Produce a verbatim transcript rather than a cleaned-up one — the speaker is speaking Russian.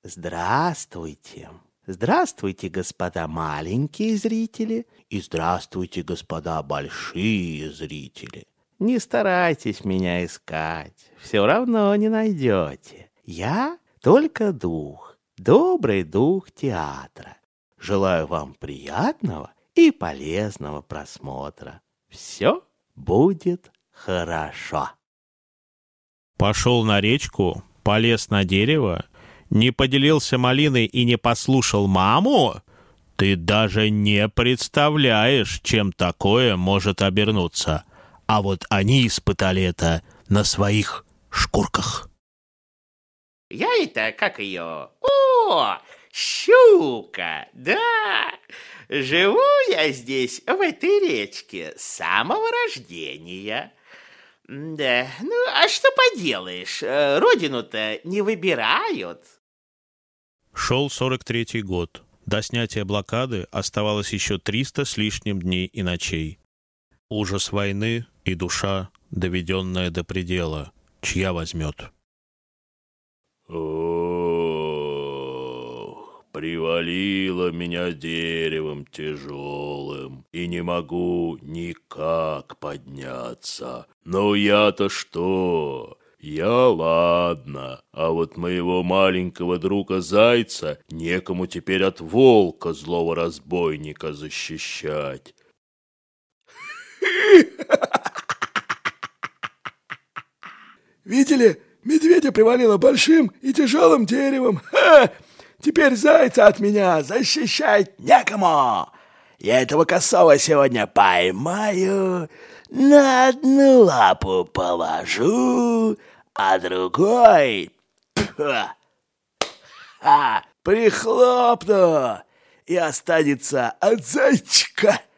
Здравствуйте. Здравствуйте, господа маленькие зрители, и здравствуйте, господа большие зрители. Не старайтесь меня искать, все равно не найдете. Я только дух, добрый дух театра. Желаю вам приятного и полезного просмотра. Все будет хорошо. Пошел на речку, полез на дерево, не поделился малиной и не послушал маму? Ты даже не представляешь, чем такое может обернуться. А вот они испытали это на своих шкурках. Я это, как ее? О, щука, да. Живу я здесь, в этой речке, с самого рождения. Да, ну, а что поделаешь, родину-то не выбирают. Шел сорок третий год. До снятия блокады оставалось еще триста с лишним дней и ночей. Ужас войны и душа, доведенная до предела, чья возьмет? Ох, привалило меня деревом тяжелым, и не могу никак подняться. Ну я-то что? Я ладно, а вот моего маленького друга Зайца некому теперь от волка, злого разбойника, защищать. Видели? Медведя привалило большим и тяжелым деревом. Ха! Теперь Зайца от меня защищать некому. Я этого косого сегодня поймаю, на одну лапу положу, а другой пф, ха, прихлопну, и останется от зайчика